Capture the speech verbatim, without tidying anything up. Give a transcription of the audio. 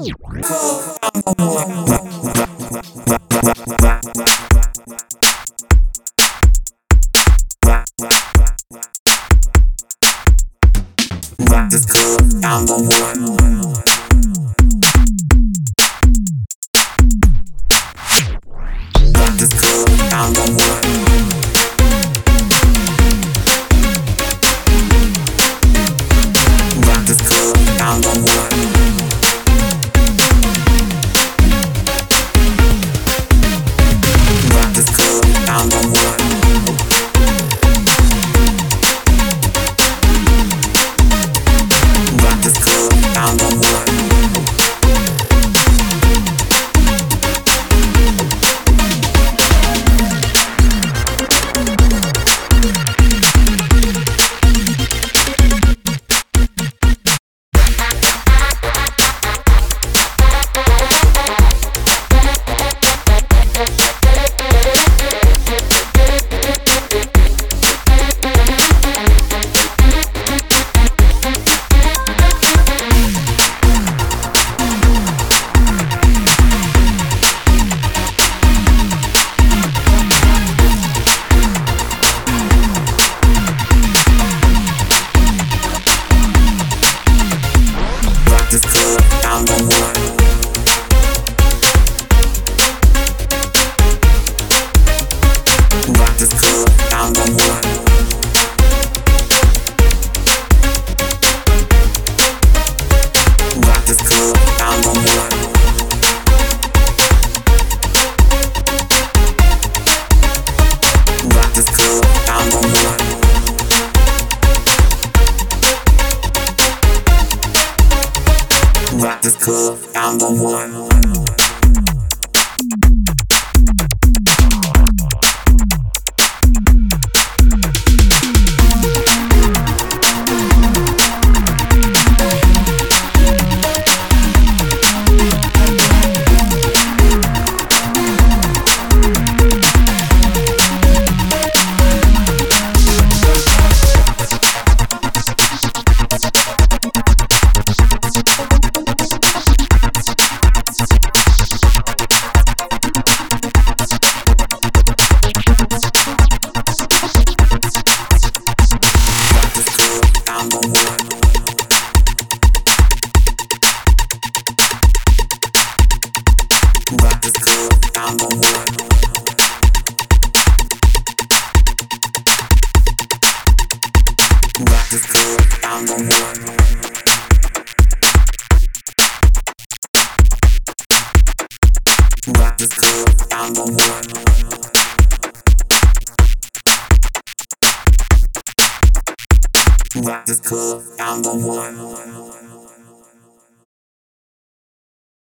This club, I'm the one. This club, I'm the one. Rock this club, I'm the one. Rock this club, I'm the one. Rock this club, I'm the one. This club, I'm the one. Rock this club, I'm the one. Rock this club, I'm the one. Rock this club, I'm the one. Rock this club, I'm the one. I'm the one. Rock this club, I'm the one. Rock this club, I'm the one. Rock this club, I'm the one. Rock this club, I'm the one.